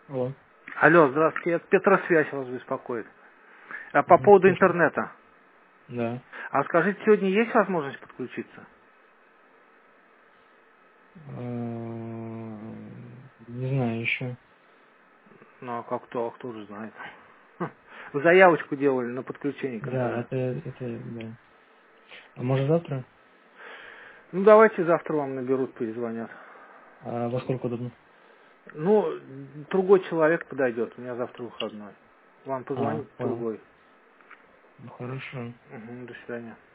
Алло. Алло, здравствуйте, это Петросвязь вас беспокоит. По поводу Слушай. интернета. Да. А скажите, сегодня есть возможность подключиться? Не знаю еще. Ну, а кто же знает. Вы заявочку делали на подключение к Да, интернету. это, да. А может завтра? Ну, давайте завтра вам наберут, перезвонят. А во сколько удобно? Ну, другой человек подойдет, у меня завтра выходной. Вам позвонит Понял. другой. Ну, хорошо. Угу, до свидания.